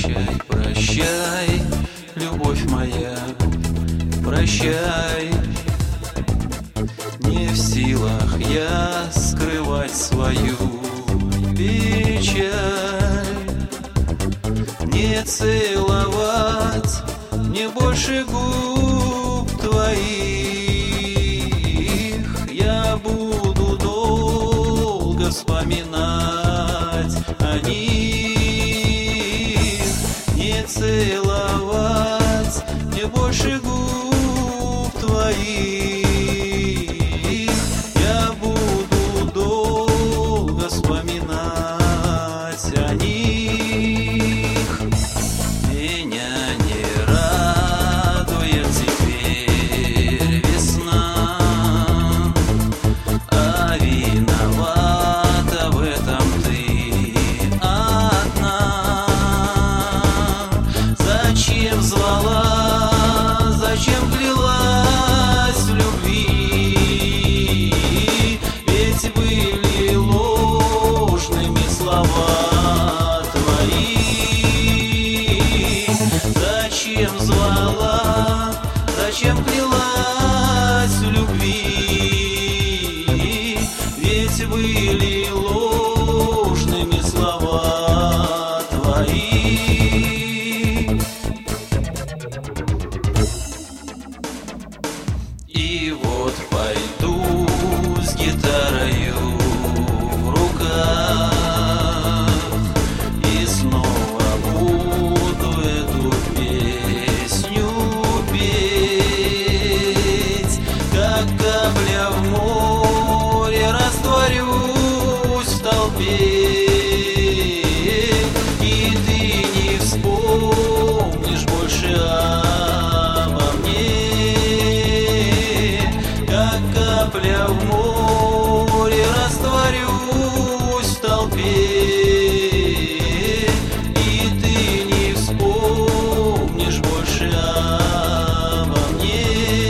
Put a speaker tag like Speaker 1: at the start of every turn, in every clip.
Speaker 1: Прощай, прощай, любовь моя, прощай. Не в силах я скрывать свою печаль, не целовать мне больше губ твоих. Я буду долго вспоминать о них, не целовать мне больше губ твоих. Я буду долго вспоминать о них. Меня не радует теперь весна, а виновата в этом ты одна. Зачем звала, зачем клялась в любви? Ведь были ложными слова твои. Зачем звала, зачем клялась в любви? Ведь были ложными слова твои. И вот пойду с гитарою в руках и снова буду эту песню петь. Как капля в море растворюсь в толпе, и ты не вспомнишь больше обо мне. Как капля в море растворюсь в толпе, и ты не вспомнишь больше обо мне.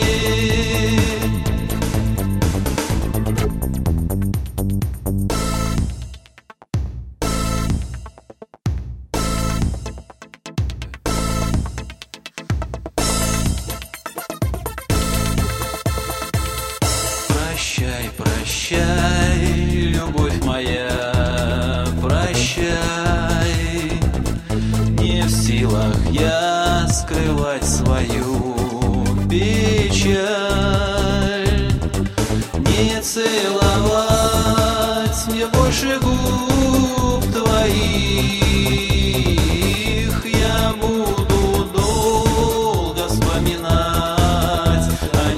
Speaker 1: Прощай, прощай, любовь моя, прощай. Не в силах я скрывать свою печаль, не целовать мне больше губ твоих. Я буду долго вспоминать о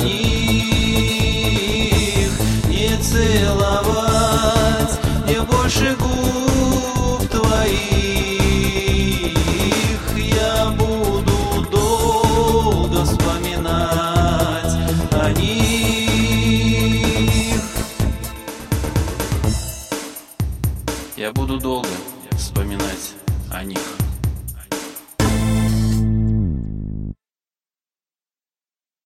Speaker 1: них, не целовать мне больше губ твоих. Я буду долго вспоминать о них. Я буду долго вспоминать о них.